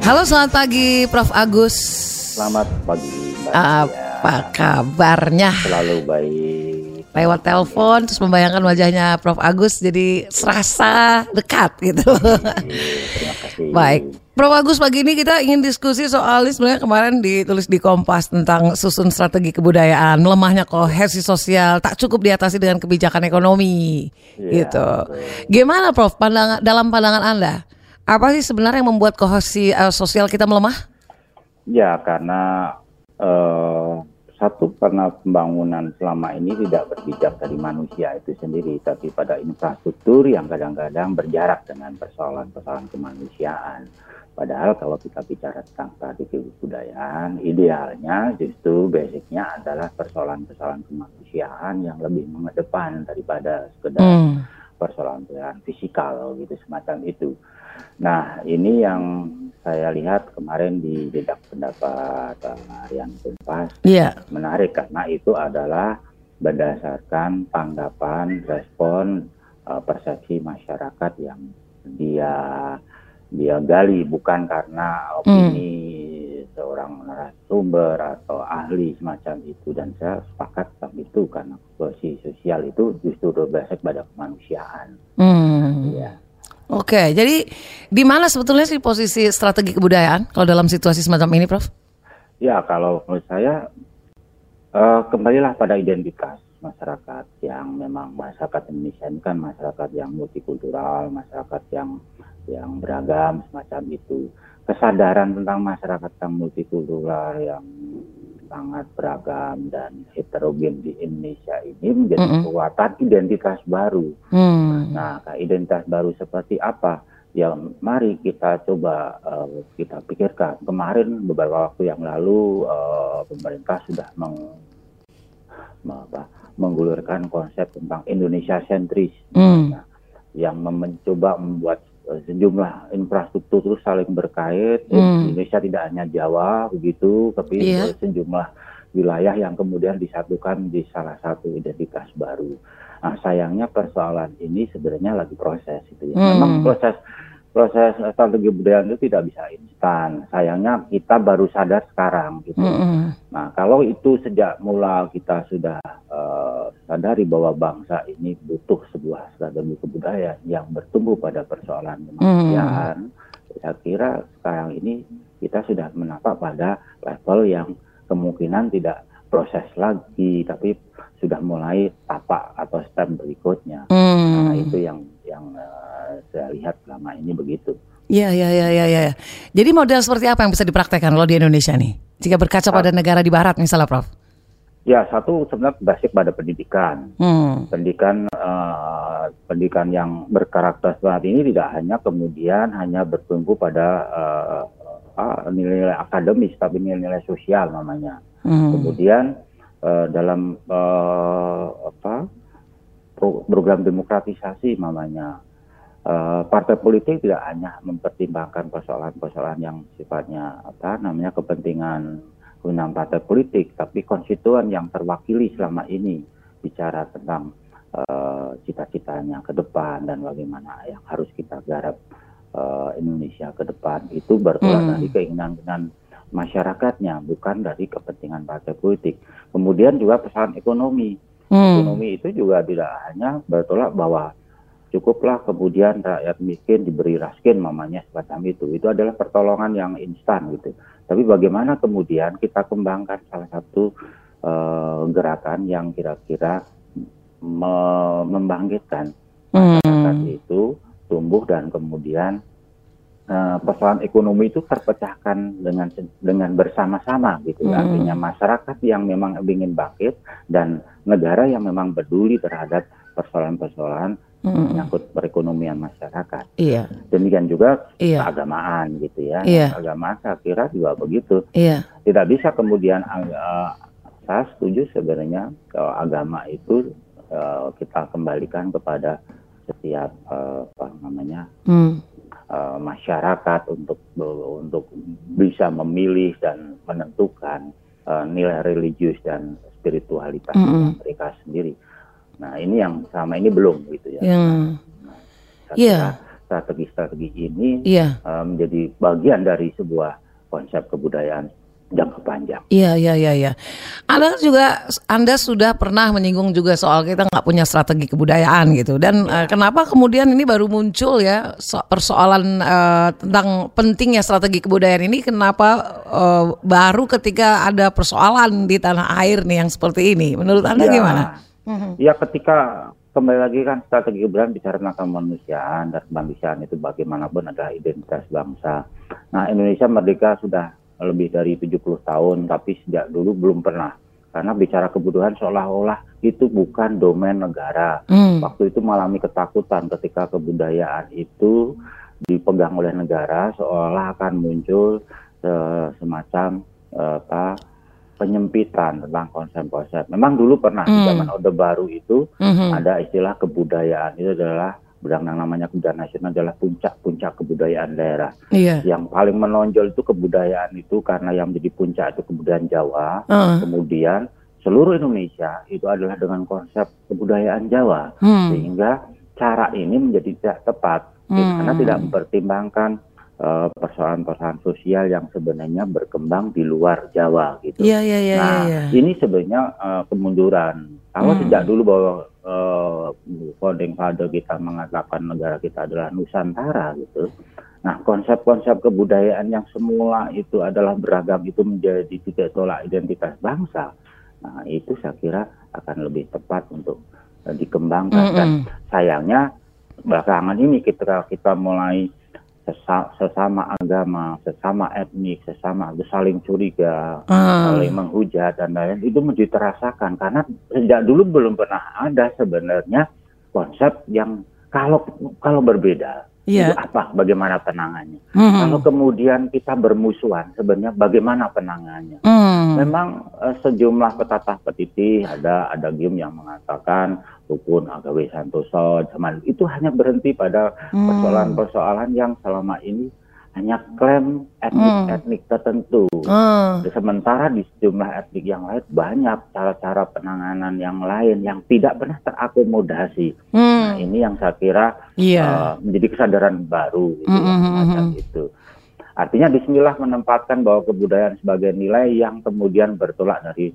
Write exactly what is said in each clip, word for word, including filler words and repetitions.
Halo, selamat pagi Prof Agus. Selamat pagi Mbak. Apa kabarnya? Selalu baik. Lewat telepon terus membayangkan wajahnya Prof Agus jadi serasa dekat gitu. Terima kasih. Baik, Prof Agus, pagi ini kita ingin diskusi soal ini. Sebenarnya kemarin ditulis di Kompas tentang susun strategi kebudayaan, melemahnya kohesi sosial tak cukup diatasi dengan kebijakan ekonomi, Ya, gitu. betul. Gimana Prof, pandangan, dalam pandangan Anda, apa sih sebenarnya yang membuat kohesi uh, sosial kita melemah? Ya, karena eh, satu karena pembangunan selama ini tidak berpijak dari manusia itu sendiri, tapi pada infrastruktur yang kadang-kadang berjarak dengan persoalan-persoalan kemanusiaan. Padahal kalau kita bicara tentang strategi kebudayaan, idealnya justru basicnya adalah persoalan-persoalan kemanusiaan yang lebih mengedepan daripada sekedar Hmm. persoalan-persoalan fisikal gitu, semacam itu. Nah, ini yang saya lihat kemarin di jejak pendapat uh, Harian Kompas Iya. menarik, karena itu adalah berdasarkan tanggapan, respon, uh, persepsi masyarakat yang dia dia gali, bukan karena opini seorang narasumber atau ahli semacam itu. Dan saya sepakat tentang itu, karena kohesi sosial itu justru berbasis pada kemanusiaan. Hmm. Ya. Oke, jadi di mana sebetulnya sih posisi strategi kebudayaan kalau dalam situasi semacam ini, Prof? Ya, kalau menurut saya uh, kembalilah pada identitas masyarakat yang memang masyarakat Indonesia ini kan masyarakat yang multikultural, masyarakat yang yang beragam semacam itu. Kesadaran tentang masyarakat yang multikultural, yang sangat beragam dan heterogen di Indonesia ini menjadi Mm-mm. kekuatan identitas baru. Hmm. Nah, identitas baru seperti apa? Ya, mari kita coba uh, kita pikirkan. Kemarin beberapa waktu yang lalu uh, pemerintah sudah meng, me- apa, menggulirkan konsep tentang Indonesia sentris, Hmm. nah, yang mem- mencoba membuat uh, sejumlah infrastruktur terus saling berkait. Hmm. Indonesia tidak hanya Jawa begitu, tapi Iya. uh, sejumlah wilayah yang kemudian disatukan di salah satu identitas baru. Nah, sayangnya persoalan ini sebenarnya lagi proses itu ya. Hmm. Memang proses proses strategi budaya itu tidak bisa instan. Sayangnya kita baru sadar sekarang gitu. Mm-mm. Nah, kalau itu sejak mula kita sudah uh, sadari bahwa bangsa ini butuh sebuah strategi kebudayaan yang bertumbuh pada persoalan kemanusiaan, saya kira sekarang ini kita sudah menapak pada level yang kemungkinan tidak proses lagi, tapi sudah mulai tapak atau step berikutnya. Hmm. Nah, itu yang yang uh, saya lihat selama ini begitu. Iya, iya, iya, iya, iya. Jadi model seperti apa yang bisa dipraktekkan kalau di Indonesia nih? Jika berkaca pada negara di Barat misalnya, Prof? Ya, satu sebenarnya basic pada pendidikan. Hmm. Pendidikan uh, pendidikan yang berkarakter seperti ini tidak hanya kemudian hanya bertumbuh pada uh, uh, nilai-nilai akademis, tapi nilai-nilai sosial namanya. Hmm. Kemudian uh, dalam uh, apa pro- program demokratisasi namanya, uh, partai politik tidak hanya mempertimbangkan persoalan-persoalan yang sifatnya apa namanya kepentingan kewenangan partai politik, tapi konstituen yang terwakili selama ini bicara tentang uh, cita-citanya ke depan dan bagaimana yang harus kita garap uh, Indonesia ke depan, itu bertolak Hmm. dari keinginan-keinginan masyarakatnya, bukan dari kepentingan partai politik. Kemudian juga persoalan ekonomi. Hmm. Ekonomi itu juga tidak hanya bertolak bahwa cukuplah kemudian rakyat miskin diberi raskin mamanya semacam itu. Itu adalah pertolongan yang instan gitu. Tapi bagaimana kemudian kita kembangkan salah satu uh, gerakan yang kira-kira me- membangkitkan masyarakat Hmm. itu tumbuh, dan kemudian Uh, persoalan ekonomi itu terpecahkan dengan dengan bersama-sama gitu. Hmm. Artinya masyarakat yang memang ingin bangkit dan negara yang memang peduli terhadap persoalan-persoalan Hmm. menyangkut perekonomian masyarakat. Iya, Demikian juga iya, keagamaan gitu ya. Iya. Keagamaan saya kira juga begitu. iya. Tidak bisa kemudian uh, saya setuju sebenarnya kalau agama itu uh, kita kembalikan kepada setiap uh, apa namanya Hmm. Uh, masyarakat untuk untuk bisa memilih dan menentukan uh, nilai religius dan spiritualitas Mm-mm. mereka sendiri. Nah, ini yang selama ini belum gitu ya. Yang Nah, saya Iya. kira strategi-strategi ini Iya. uh, menjadi bagian dari sebuah konsep kebudayaan jangka panjang. Iya, iya, iya, iya. Anda juga, Anda sudah pernah menyinggung juga soal kita nggak punya strategi kebudayaan gitu. Dan ya. uh, kenapa kemudian ini baru muncul ya so, persoalan uh, tentang pentingnya strategi kebudayaan ini? Kenapa uh, baru ketika ada persoalan di tanah air nih yang seperti ini? Menurut Anda ya, gimana? Ya ketika kembali lagi kan strategi kebudayaan bicara tentang kemanusiaan dan kemanusiaan itu bagaimanapun adalah identitas bangsa. Nah, Indonesia merdeka sudah lebih dari tujuh puluh tahun, tapi sejak dulu belum pernah. Karena bicara kebudayaan seolah-olah itu bukan domain negara. Hmm. Waktu itu mengalami ketakutan ketika kebudayaan itu dipegang oleh negara, seolah akan muncul uh, semacam uh, apa, penyempitan tentang konsep-konsep. Memang dulu pernah hmm. di zaman Orde Baru itu hmm. ada istilah kebudayaan, itu adalah yang namanya kebudayaan nasional adalah puncak-puncak kebudayaan daerah. Iya. Yang paling menonjol itu kebudayaan itu karena yang menjadi puncak itu kebudayaan Jawa. Uh. Kemudian seluruh Indonesia itu adalah dengan konsep kebudayaan Jawa. Hmm. Sehingga cara ini menjadi tidak tepat. Hmm. Karena tidak mempertimbangkan uh, persoalan-persoalan sosial yang sebenarnya berkembang di luar Jawa gitu. Iya, iya, iya. Nah, iya. ini sebenarnya uh, kemunduran. Kalau hmm. sejak dulu bahwa uh, founding father kita mengatakan negara kita adalah Nusantara gitu. Nah, konsep-konsep kebudayaan yang semula itu adalah beragam itu menjadi titik tolak identitas bangsa. Nah, itu saya kira akan lebih tepat untuk uh, dikembangkan. Mm-hmm. Dan sayangnya belakangan ini ketika kita mulai Sesa, sesama agama, sesama etnik, sesama saling curiga, uh. saling menghujat dan lain-lain itu menjadi terasakan karena sejak dulu belum pernah ada sebenarnya konsep yang kalau kalau berbeda yeah. itu apa, bagaimana penangannya. Mm-hmm. Kalau kemudian kita bermusuhan, sebenarnya bagaimana penangannya. Mm. Memang uh, sejumlah petatah petiti ada ada gium yang mengatakan rukun Agawe Santoso, itu hanya berhenti pada hmm. persoalan-persoalan yang selama ini hanya klaim etnik-etnik hmm. tertentu. Hmm. Sementara di sejumlah etnik yang lain banyak cara-cara penanganan yang lain yang tidak pernah terakomodasi. Hmm. Nah, ini yang saya kira yeah. uh, menjadi kesadaran baru gitu, hmm. semacam itu. Artinya Bismillah menempatkan bahwa kebudayaan sebagai nilai yang kemudian bertolak dari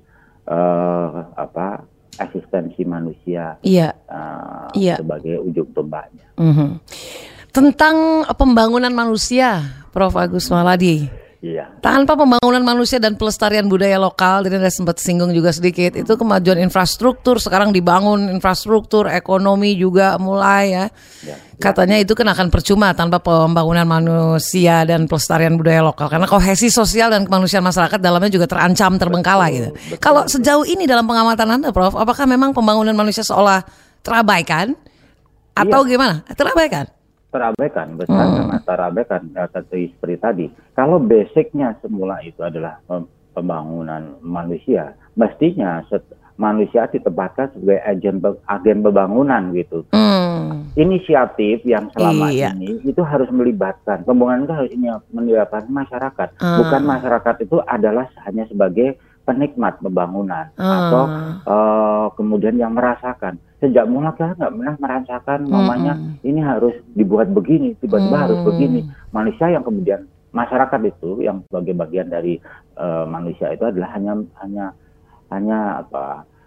uh, apa eksistensi manusia iya. Uh, iya. sebagai ujung tombaknya. Mm-hmm. Tentang pembangunan manusia, Prof Agus Maladi. Iya. Tanpa pembangunan manusia dan pelestarian budaya lokal, tadi Anda sempat singgung juga sedikit, hmm. itu kemajuan infrastruktur, sekarang dibangun infrastruktur, ekonomi juga mulai ya. ya. Katanya itu kan akan percuma tanpa pembangunan manusia dan pelestarian budaya lokal. Karena kohesi sosial dan kemanusiaan masyarakat dalamnya juga terancam, terbengkalai gitu. Betul, Kalau betul. Sejauh ini dalam pengamatan Anda, Prof, apakah memang pembangunan manusia seolah terabaikan? Atau iya. gimana? Terabaikan? Terabaikan, besar hmm. karena terabaikan seperti, seperti tadi. Kalau basicnya semula itu adalah pembangunan manusia, mestinya set, manusia ditempatkan sebagai agen agen pembangunan gitu. Hmm. Inisiatif yang selama iya. ini itu harus melibatkan pembangunan itu harus melibatkan masyarakat. Hmm. Bukan masyarakat itu adalah hanya sebagai penikmat pembangunan hmm. atau uh, kemudian yang merasakan. Sejak mula kita nggak pernah merasakan namanya hmm. ini harus dibuat begini, tiba-tiba hmm. harus begini. Manusia yang kemudian masyarakat itu yang sebagai bagian dari uh, manusia itu adalah hanya hanya hanya apa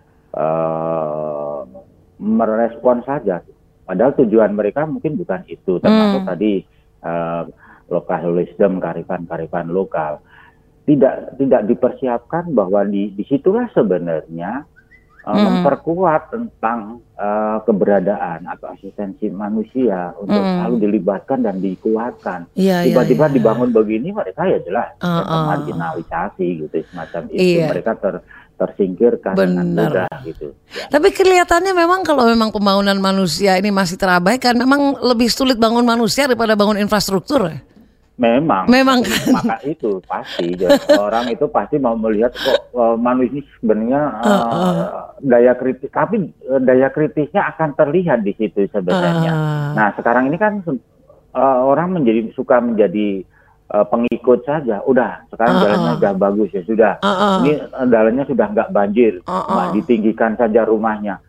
uh, merespon saja. Padahal tujuan mereka mungkin bukan itu, termasuk hmm. tadi uh, lokalisme, karifan-karifan lokal. Tidak tidak dipersiapkan bahwa di disitulah sebenarnya uh, hmm. memperkuat tentang uh, keberadaan atau eksistensi manusia untuk hmm. selalu dilibatkan dan dikuatkan. Ya, tiba-tiba ya, ya. dibangun begini mereka ya jelas uh, uh. marginalisasi gitu semacam itu iya. mereka ter tersingkirkan dengan mudah gitu. Ya. Tapi kelihatannya memang kalau memang pembangunan manusia ini masih terabaikan, memang lebih sulit bangun manusia daripada bangun infrastruktur. Memang, memang kan? Maka itu pasti jadi orang itu pasti mau melihat kok uh, manusia sebenarnya uh, uh, uh. daya kritis, tapi uh, daya kritisnya akan terlihat di situ sebenarnya. Uh. Nah sekarang ini kan uh, orang menjadi suka menjadi uh, pengikut saja. Udah sekarang uh, jalannya uh. sudah bagus ya sudah. Uh, uh. Ini uh, jalannya sudah nggak banjir, uh, uh. ditinggikan saja rumahnya.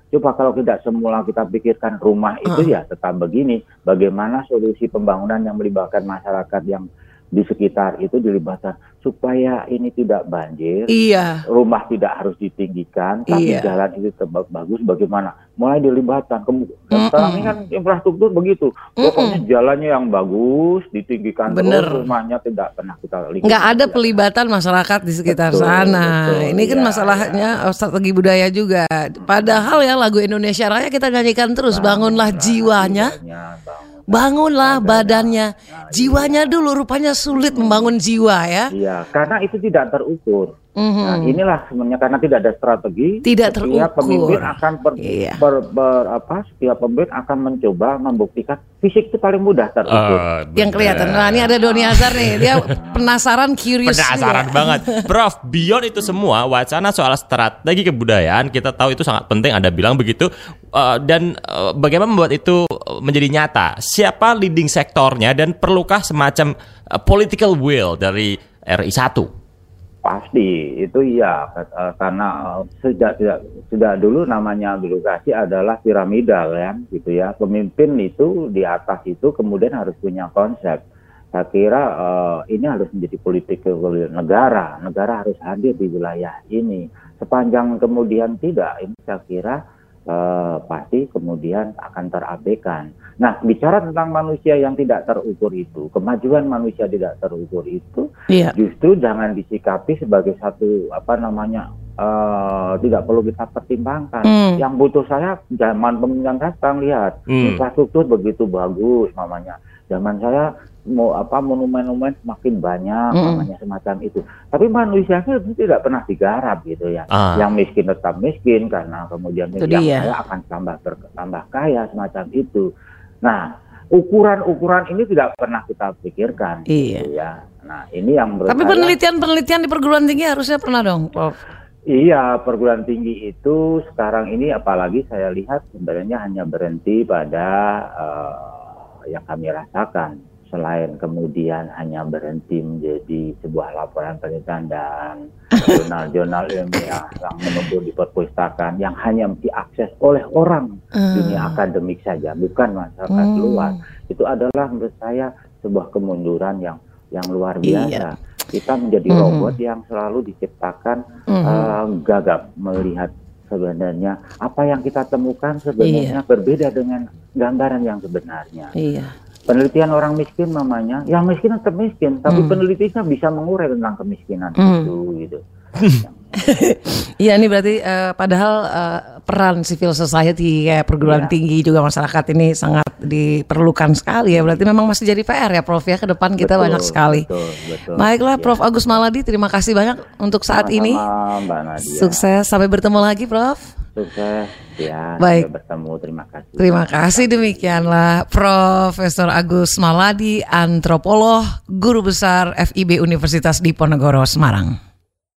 Coba kalau tidak semula kita pikirkan rumah itu uh. ya tetap begini. Bagaimana solusi pembangunan yang melibatkan masyarakat yang di sekitar itu dilibatkan supaya ini tidak banjir, iya. rumah tidak harus ditinggikan, tapi iya. jalan itu tetap bagus. Bagaimana? Mulai dilibatkan. Kemudian sekarang ini kan infrastruktur begitu, pokoknya jalannya yang bagus, ditinggikan Bener. terus, rumahnya tidak pernah kita lihat. Nggak ada pelibatan masyarakat di sekitar betul, sana. Betul, ini kan ya, masalahnya ya. strategi budaya juga. Padahal ya lagu Indonesia Raya kita nyanyikan terus, bangunlah jiwanya. jiwanya Bangunlah badannya, jiwanya dulu rupanya sulit membangun jiwa ya. Iya, karena itu tidak terukur. Mm-hmm. Nah, inilah sebenarnya karena tidak ada strategi. Tidak terukur. Setiap pemimpin akan ber, iya. ber, ber, apa? Setiap pemimpin akan mencoba membuktikan fisik itu paling mudah terukur. Uh, yang kelihatan. Nah, ini ada Doni Azhar nih, dia penasaran, curious. Penasaran juga. banget, Prof. Beyond itu semua wacana soal strategi kebudayaan kita tahu itu sangat penting. Anda bilang begitu. Uh, dan uh, bagaimana membuat itu menjadi nyata? Siapa leading sektornya dan perlukah semacam uh, political will dari R I satu? Pasti itu iya, karena sejak tidak sudah dulu namanya birokrasi adalah piramidal ya, gitu ya. Pemimpin itu di atas itu kemudian harus punya konsep. Saya kira uh, ini harus menjadi politik negara. Negara harus hadir di wilayah ini. Sepanjang kemudian tidak, ini saya kira Uh, pasti kemudian akan terabaikan. Nah, bicara tentang manusia yang tidak terukur itu, kemajuan manusia tidak terukur itu, iya. justru jangan disikapi sebagai satu apa namanya uh, tidak perlu kita pertimbangkan. Mm. Yang butuh saya zaman pemerintahan sekarang lihat mm. infrastruktur begitu bagus, mamanya. Zaman saya mau apa monumen-monumen semakin banyak, mm. namanya semacam itu. Tapi manusianya itu tidak pernah digarap gitu ya. Ah. Yang miskin tetap miskin karena kemudian itu yang dia. kaya akan tambah bertambah kaya semacam itu. Nah, ukuran-ukuran ini tidak pernah kita pikirkan. Iya. Gitu ya. Nah, ini yang Tapi penelitian-penelitian di perguruan tinggi harusnya pernah dong, Prof. Iya, perguruan tinggi itu sekarang ini apalagi saya lihat sebenarnya hanya berhenti pada uh, yang kami rasakan. Selain kemudian hanya berhenti menjadi sebuah laporan penelitian dan jurnal-jurnal ilmiah yang menunggu di perpustakaan yang hanya diakses oleh orang uh. dunia akademik saja, bukan masyarakat uh. luas. Itu adalah menurut saya sebuah kemunduran yang yang luar biasa. Iya. Kita menjadi uh. robot yang selalu diciptakan uh. uh, gagap melihat sebenarnya apa yang kita temukan sebenarnya iya. berbeda dengan gambaran yang sebenarnya. Iya. Penelitian orang miskin mamanya, yang miskin tetap miskin, tapi hmm. penelitinya bisa mengurai tentang kemiskinan hmm. itu, gitu. Iya, ini berarti uh, padahal uh, peran civil society kayak perguruan ya. tinggi juga masyarakat ini sangat diperlukan sekali ya. Berarti memang masih jadi P R ya, Prof ya, ke depan kita betul, banyak sekali. Betul, betul. Baiklah, ya. Prof Agus Maladi, terima kasih banyak untuk saat Sama-sama, ini. Mbak Nadia. Sukses, sampai bertemu lagi, Prof. Sukses ya, baik. Sampai bertemu, terima kasih. Terima kasih, demikianlah Profesor Agus Maladi, antropolog, guru besar F I B Universitas Diponegoro Semarang.